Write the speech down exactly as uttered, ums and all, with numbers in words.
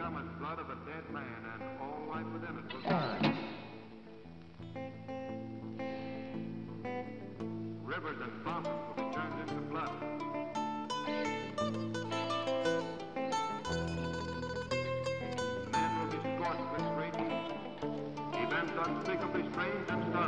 become as blood of a dead man, and all life within it will die. Rivers and fountains will be turned into blood. Men will be scorched with great heat. Events unspeakably strange and startling